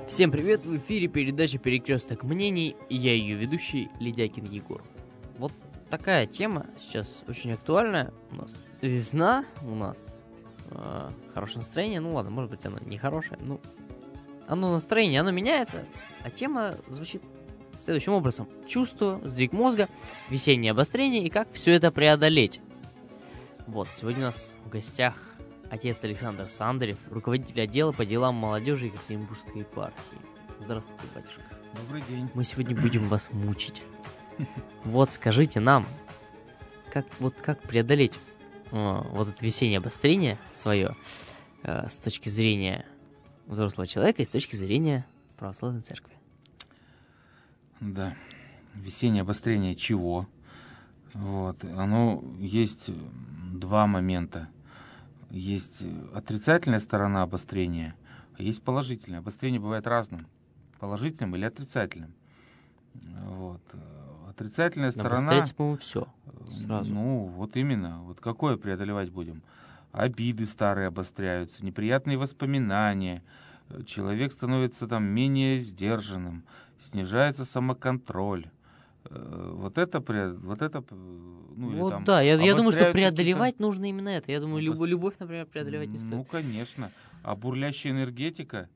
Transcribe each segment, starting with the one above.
Всем привет, в эфире передача «Перекресток мнений» и я ее ведущий Ледякин Егор. Вот такая тема сейчас очень актуальная. У нас весна, у нас хорошее настроение. Ну ладно, может быть оно не хорошее. Ну, оно настроение, оно меняется, а тема звучит следующим образом. Чувство, сдвиг мозга, весеннее обострение и как все это преодолеть. Вот, сегодня у нас в гостях отец Александр Сандарев, руководитель отдела по делам молодежи Екатеринбургской епархии. Здравствуйте, батюшка. Добрый день. Мы сегодня будем вас мучить. Вот скажите нам, как преодолеть вот это весеннее обострение свое с точки зрения взрослого человека и с точки зрения православной церкви. Да. Весеннее обострение чего? Вот. Оно есть два момента. Есть отрицательная сторона обострения, а есть положительное. Обострение бывает разным. Положительным или отрицательным. Вот. Отрицательная сторона... Обостряется, по-моему, все сразу. Ну, вот именно. Вот какое преодолевать будем? Обиды старые обостряются, неприятные воспоминания. Человек становится там менее сдержанным, снижается самоконтроль. Вот это ну, или Вот там да, я думаю, что обостряются преодолевать нужно именно это. Я думаю, Обос- любовь, например, преодолевать не стоит. Ну, конечно. А бурлящая энергетика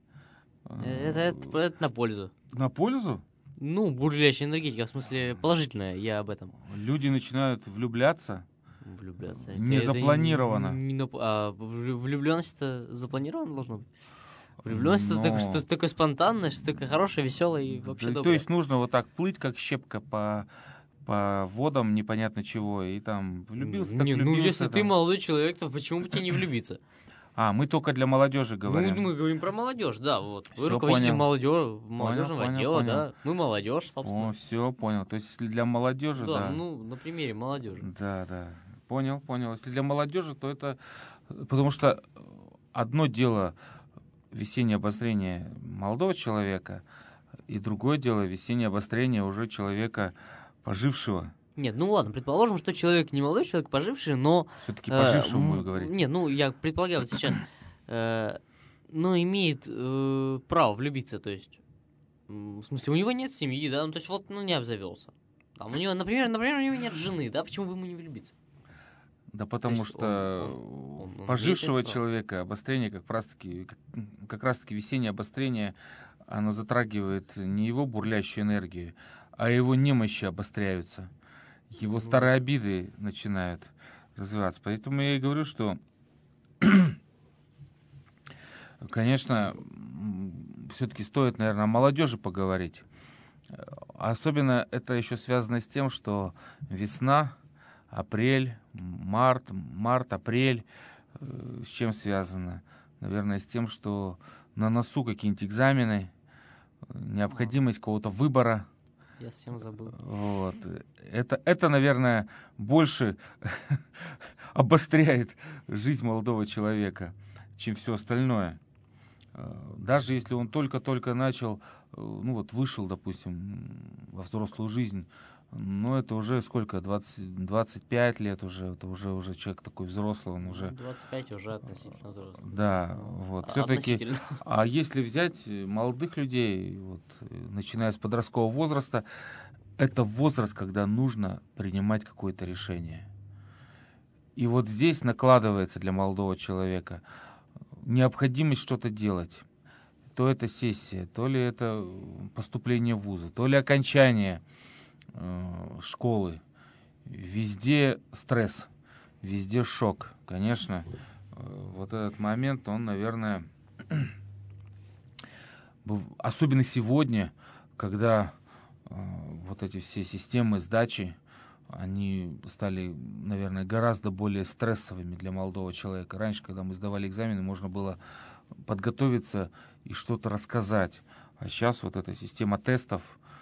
Это на пользу. на пользу. Ну, бурлящая энергетика, в смысле положительная, я об этом. Люди начинают влюбляться. Влюбляться. Не запланировано. Влюбленность это запланировано должно быть. Влюбленность это Но- что-то такое спонтанное, что-то такое хорошее, веселое и вообще То доброе. есть нужно вот так плыть, как щепка по водам непонятно чего, и там влюбился, так Не, ну влюбился. если ты там. молодой человек, то почему бы тебе не влюбиться? А, мы только для молодежи говорим. Ну, мы говорим про молодежь, да, вот. Вы Всё, руководитель понял. молодежного Понял, отдела, понял. да. Мы молодежь, собственно. О, все, понял. То есть если для молодежи, Да, да. ну, на примере молодежи. Да. Понял. Если для молодежи, то это... Потому что одно дело весеннее обострение молодого человека, и другое дело весеннее обострение уже человека пожившего. Нет, ну ладно, предположим, что человек не молодой человек, поживший, но... Все-таки пожившему буду говорить. Нет, ну я предполагаю вот сейчас, но имеет право влюбиться, то есть, в смысле, у него нет семьи, да, ну то есть вот, ну не обзавелся. Там у него, например, у него нет жены, да, почему бы ему не влюбиться? Да потому есть что он пожившего имеет это право. человека обострение, как раз таки весеннее обострение, оно затрагивает не его бурлящую энергию, а его немощи обостряются. Его старые обиды начинают развиваться. Поэтому я и говорю, что, конечно, все-таки стоит, наверное, о молодежи поговорить. Особенно это еще связано с тем, что весна, апрель, март, апрель. С чем связано? Наверное, с тем, что на носу какие-нибудь экзамены, необходимость какого-то выбора. Я совсем забыл. Вот. Это, наверное, больше обостряет жизнь молодого человека, чем все остальное. Даже если он только-только начал, ну вот вышел, допустим, во взрослую жизнь, ну это уже сколько, 25 лет уже, это уже человек такой взрослый, он уже... 25 уже относительно взрослый. Да, вот, все-таки... Относительно. А если взять молодых людей, вот, начиная с подросткового возраста, это возраст, когда нужно принимать какое-то решение. И вот здесь накладывается для молодого человека необходимость что-то делать. То это сессия, то ли это поступление в вузы, то ли окончание школы. Везде стресс, везде шок. Конечно, вот этот момент, он, наверное, особенно сегодня, когда вот эти все системы сдачи, они стали, наверное, гораздо более стрессовыми для молодого человека. Раньше, когда мы сдавали экзамены, можно было подготовиться и что-то рассказать. А сейчас вот эта система тестов,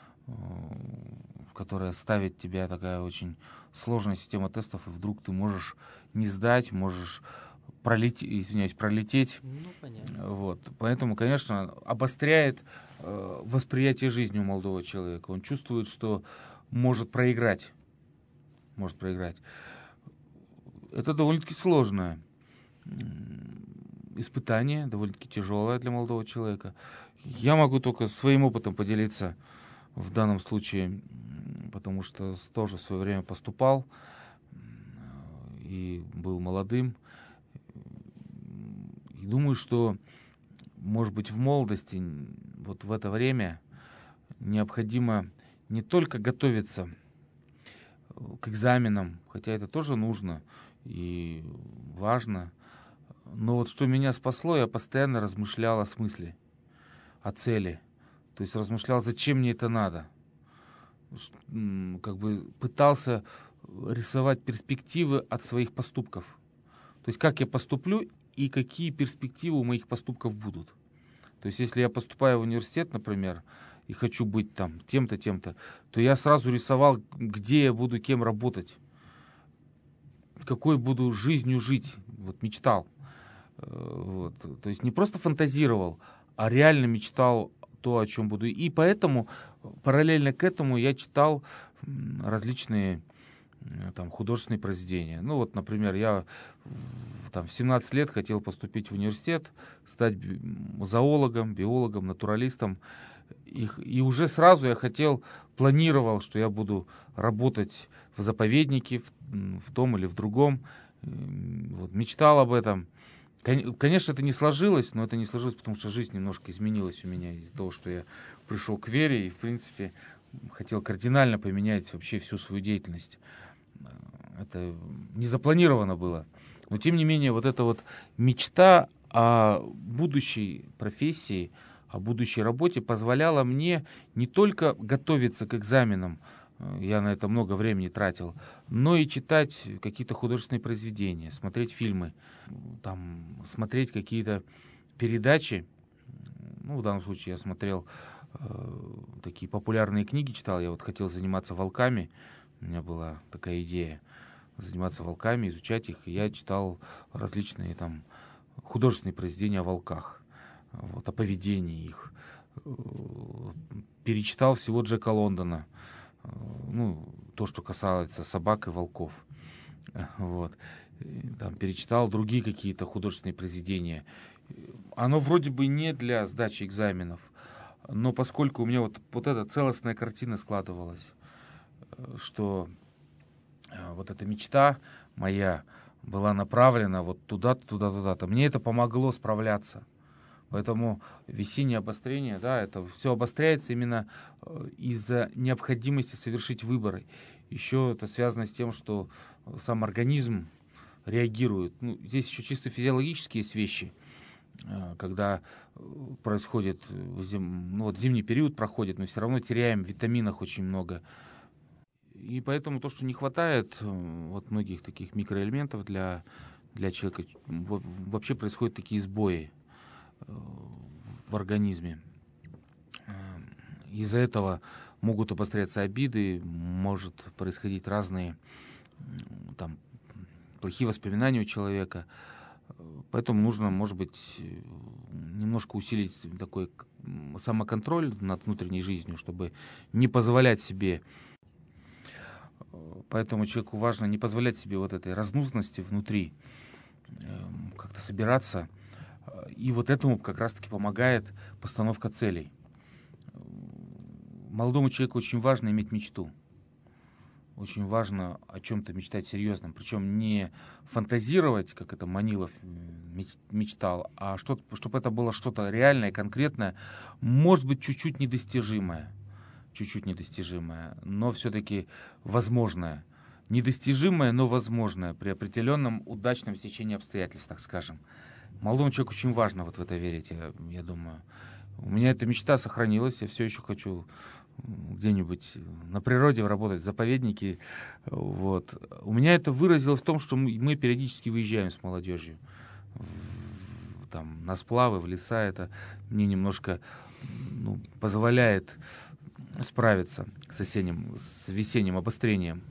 которая ставит тебя, такая очень сложная система тестов, и вдруг ты можешь не сдать, можешь пролететь. Ну, понятно. Вот. Поэтому, конечно, обостряет восприятие жизни у молодого человека. Он чувствует, что может проиграть. Это довольно-таки сложно. испытание, довольно-таки тяжелое для молодого человека. Я могу только своим опытом поделиться в данном случае, потому что тоже в свое время поступал и был молодым. И думаю, что, может быть, в молодости, вот в это время необходимо не только готовиться к экзаменам, хотя это тоже нужно и важно, но вот что меня спасло, я постоянно размышлял о смысле, о цели. То есть размышлял, зачем мне это надо. Как бы пытался рисовать перспективы от своих поступков. То есть как я поступлю и какие перспективы у моих поступков будут. То есть если я поступаю в университет, например, и хочу быть там тем-то, тем-то, то я сразу рисовал, где я буду кем работать, какой буду жизнью жить. Вот мечтал. Вот. То есть не просто фантазировал, а реально мечтал то, о чем буду. И поэтому параллельно к этому я читал различные там художественные произведения. Ну вот, например, я там в 17 лет хотел поступить в университет, стать зоологом, биологом, натуралистом. И уже сразу я планировал, что я буду работать в заповеднике, в том или в другом. Вот, мечтал об этом. Конечно, это не сложилось, но это не сложилось, потому что жизнь немножко изменилась у меня из-за того, что я пришел к вере и, в принципе, хотел кардинально поменять вообще всю свою деятельность. Это не запланировано было. Но, тем не менее, вот эта вот мечта о будущей профессии, о будущей работе позволяла мне не только готовиться к экзаменам, я на это много времени тратил, но и читать какие-то художественные произведения, смотреть фильмы, там, смотреть какие-то передачи. Ну, в данном случае я смотрел такие популярные книги, читал. Я вот хотел заниматься волками, у меня была такая идея заниматься волками, изучать их. И я читал различные там художественные произведения о волках, вот, о поведении их. Перечитал всего Джека Лондона, ну, то, что касается собак и волков. Вот. Там перечитал другие какие-то художественные произведения. Оно вроде бы не для сдачи экзаменов, но поскольку у меня вот эта целостная картина складывалась, что вот эта мечта моя была направлена вот туда-то, туда-то, мне это помогло справляться. Поэтому весеннее обострение, да, это все обостряется именно из-за необходимости совершить выборы. Еще это связано с тем, что сам организм реагирует. Ну, здесь еще чисто физиологические есть вещи. Когда происходит, ну, вот зимний период проходит, мы все равно теряем в витаминах очень много. И поэтому то, что не хватает вот многих таких микроэлементов для человека, вообще происходят такие сбои в организме. Из-за этого могут обостряться обиды, может происходить разные там плохие воспоминания у человека. Поэтому нужно, может быть, немножко усилить такой самоконтроль над внутренней жизнью, чтобы не позволять себе. Поэтому человеку важно не позволять себе вот этой разнузности внутри, как-то собираться. И вот этому как раз-таки помогает постановка целей. Молодому человеку очень важно иметь мечту. Очень важно о чем-то мечтать серьезном. Причем не фантазировать, как это Манилов мечтал, а чтобы это было что-то реальное, конкретное, может быть, чуть-чуть недостижимое, но все-таки возможное. Недостижимое, но возможное при определенном удачном стечении обстоятельств, так скажем. Молодому человеку очень важно вот в это верить, я думаю. У меня эта мечта сохранилась, я все еще хочу где-нибудь на природе работать, в заповеднике. Вот. У меня это выразилось в том, что мы периодически выезжаем с молодежью там, на сплавы, в леса. Это мне немножко позволяет справиться с весенним обострением.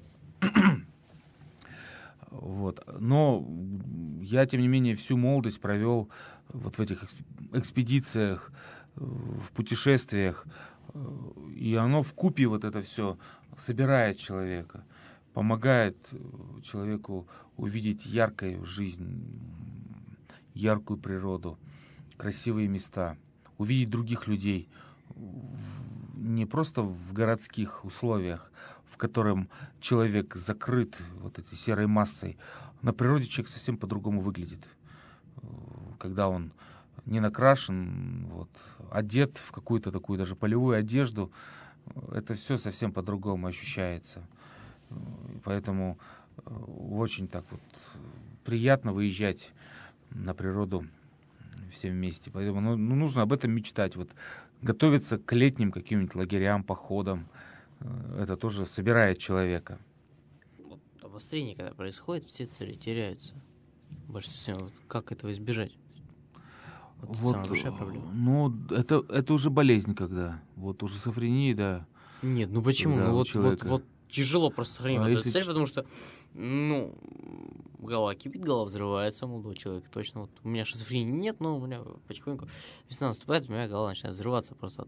Вот. Но я, тем не менее, всю молодость провел вот в этих экспедициях, в путешествиях, и оно вкупе вот это все собирает человека, помогает человеку увидеть яркую жизнь, яркую природу, красивые места, увидеть других людей, не просто в городских условиях, в котором человек закрыт вот этой серой массой. На природе человек совсем по-другому выглядит. Когда он не накрашен, вот, одет в какую-то такую даже полевую одежду, это все совсем по-другому ощущается. Поэтому очень так вот приятно выезжать на природу всем вместе. Поэтому нужно об этом мечтать. Вот, готовиться к летним каким-нибудь лагерям, походам. Это тоже собирает человека. Вот обострение, когда происходит, все цели теряются. Больше всего, вот как этого избежать? Вот самая большая проблема. Ну, это уже болезнь, когда. Вот уже шизофрения, да. Нет, ну почему? Когда Ну человека... вот тяжело просто сохранить эту цель, потому что, ну, голова кипит, голова взрывается у молодого человека. Точно, вот у меня шизофрении нет, но у меня потихоньку весна наступает, у меня голова начинает взрываться просто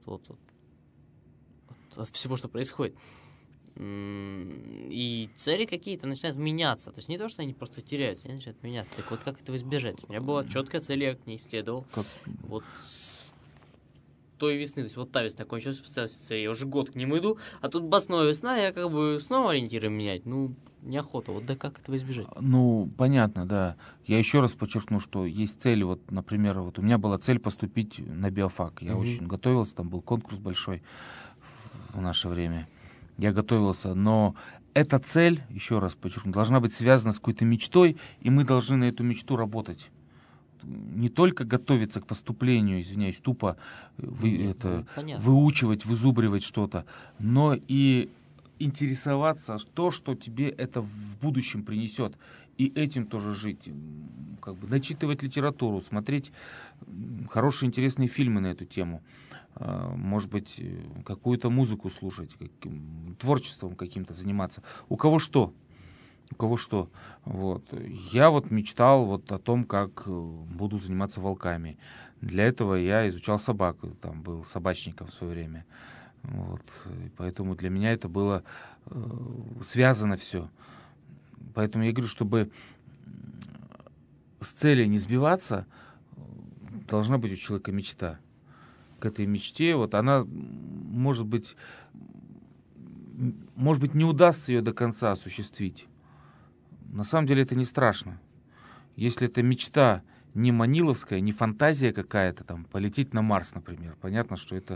от всего, что происходит. И цели какие-то начинают меняться. То есть не то, что они просто теряются, они начинают меняться. Так вот, как этого избежать? У меня была четкая цель, я к ней следовал. Вот с той весны, то есть вот та весна кончилась, поставил себе цель, я уже год к ним иду, а тут бац, новая весна, я как бы снова ориентиры менять. Ну, неохота. Вот да как этого избежать? Ну, понятно, да. Я еще раз подчеркну, что есть цели. Вот, например, вот у меня была цель поступить на биофак. Я очень готовился, там был конкурс большой в наше время. Я готовился, но эта цель, еще раз подчеркну, должна быть связана с какой-то мечтой, и мы должны на эту мечту работать. Не только готовиться к поступлению, извиняюсь, тупо выучивать, вызубривать что-то, но и интересоваться то, что тебе это в будущем принесет, и этим тоже жить, как бы начитывать литературу, смотреть хорошие интересные фильмы на эту тему, может быть, какую-то музыку слушать, творчеством каким-то заниматься. У кого что. У кого что. Вот. Я вот мечтал вот о том, как буду заниматься волками. Для этого я изучал собаку, там был собачником в свое время. Вот. И поэтому для меня это было связано все. Поэтому я говорю, чтобы с цели не сбиваться, должна быть у человека мечта. К этой мечте, вот она, может быть, не удастся ее до конца осуществить. На самом деле это не страшно. Если эта мечта не маниловская, не фантазия какая-то, там, полететь на Марс, например, понятно, что это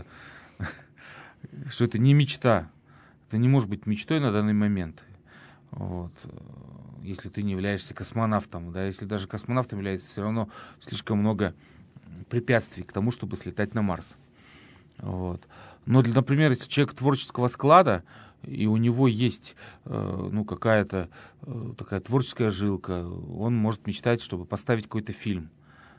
не мечта. Это не может быть мечтой на данный момент. Вот. Если ты не являешься космонавтом, да, если даже космонавтом является, все равно слишком много препятствий к тому, чтобы слетать на Марс. Вот. Но, например, если человек творческого склада, и у него есть какая-то такая творческая жилка, он может мечтать, чтобы поставить какой-то фильм,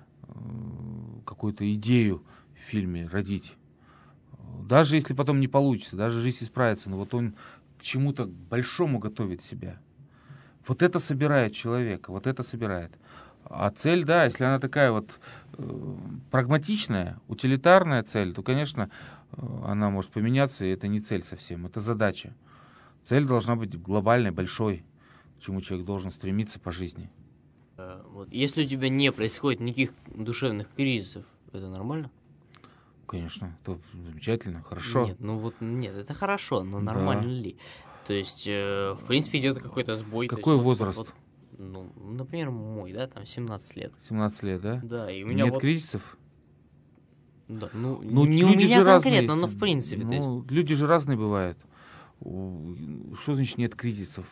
какую-то идею в фильме родить. Даже если потом не получится, даже жизнь исправится, но вот он к чему-то большому готовит себя. Вот это собирает человека, вот это собирает. А цель, да, если она такая вот прагматичная, утилитарная цель, то, конечно, она может поменяться, и это не цель совсем, это задача. Цель должна быть глобальной, большой, к чему человек должен стремиться по жизни. Вот. Если у тебя не происходит никаких душевных кризисов, это нормально? Конечно, это замечательно, хорошо. Нет, это хорошо, но нормально ли? То есть, в принципе, идет какой-то сбой. Какой возраст? Например, мой, да, там 17 лет. 17 лет, да? Да, и у меня нет кризисов? Да, не у меня конкретно, но в принципе. Люди же разные бывают. Что значит нет кризисов?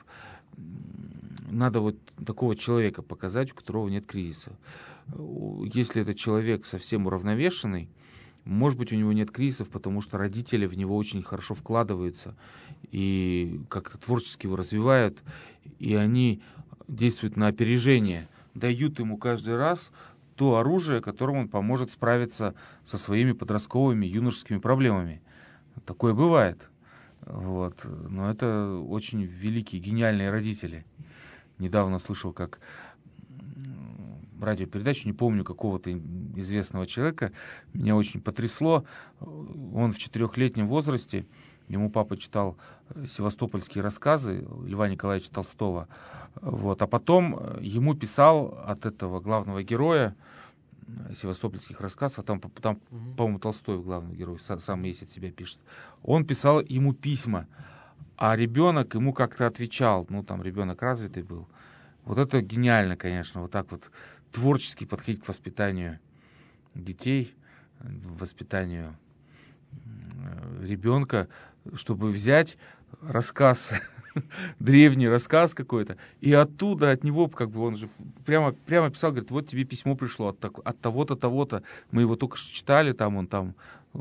Надо вот такого человека показать, у которого нет кризиса. Если этот человек совсем уравновешенный, может быть, у него нет кризисов, потому что родители в него очень хорошо вкладываются и как-то творчески его развивают, и они действуют на опережение, дают ему каждый раз то оружие, которым он поможет справиться со своими подростковыми, юношескими проблемами. Такое бывает. Вот. Но это очень великие, гениальные родители. Недавно слышал, как радиопередачу, не помню, какого-то известного человека, меня очень потрясло. Он в 4-летнем возрасте, ему папа читал севастопольские рассказы Льва Николаевича Толстого, вот, а потом ему писал от этого главного героя севастопольских рассказов, там по-моему, Толстой в главный герой, сам есть от себя пишет. Он писал ему письма, а ребенок ему как-то отвечал. Ну, там ребенок развитый был. Вот это гениально, конечно, вот так вот творчески подходить к воспитанию детей, воспитанию ребенка, чтобы взять рассказ, древний рассказ какой-то, и оттуда, от него, как бы он же прямо писал, говорит, вот тебе письмо пришло от того-то, того-то, мы его только что читали, там он там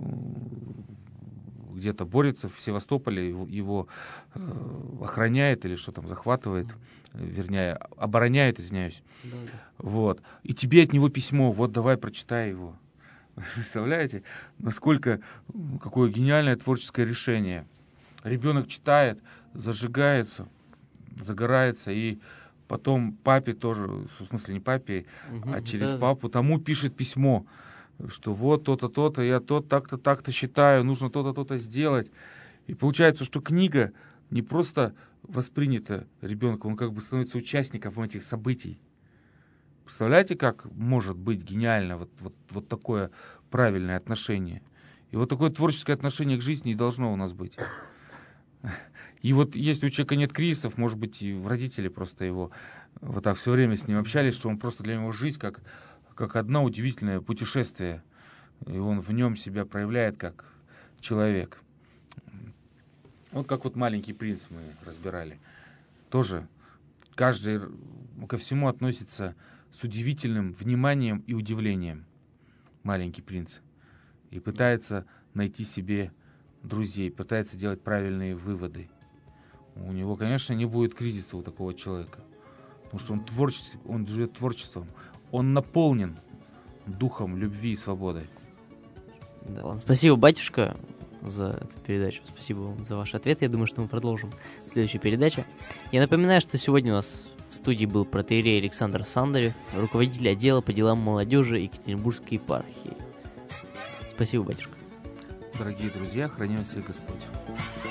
где-то борется в Севастополе, его охраняет или что там, захватывает, вернее, обороняет, извиняюсь. Да. Вот. И тебе от него письмо, вот давай прочитай его. Представляете, насколько, какое гениальное творческое решение. Ребенок читает, зажигается, загорается, и потом папе тоже, в смысле не папе, а через папу тому пишет письмо, что вот то-то, то-то, я так-то, так-то считаю, нужно то-то, то-то сделать. И получается, что книга не просто воспринята ребенком, он как бы становится участником этих событий. Представляете, как может быть гениально вот такое правильное отношение? И вот такое творческое отношение к жизни и должно у нас быть. И вот если у человека нет кризисов, может быть, и родители просто его вот так все время с ним общались, что он просто для него жизнь как одно удивительное путешествие. И он в нем себя проявляет как человек. Вот как вот «Маленький принц» мы разбирали. Тоже каждый ко всему относится с удивительным вниманием и удивлением. «Маленький принц». И пытается найти себе друзей, пытается делать правильные выводы. У него, конечно, не будет кризиса у такого человека. Потому что он творческий, он живет творчеством. Он наполнен духом любви и свободы. Да, ладно. Спасибо, батюшка, за эту передачу. Спасибо вам за ваш ответ. Я думаю, что мы продолжим в следующей передаче. Я напоминаю, что сегодня у нас в студии был протоиерей Александр Сандарев, руководитель отдела по делам молодежи Екатеринбургской епархии. Спасибо, батюшка. Дорогие друзья, храни вас всех Господь.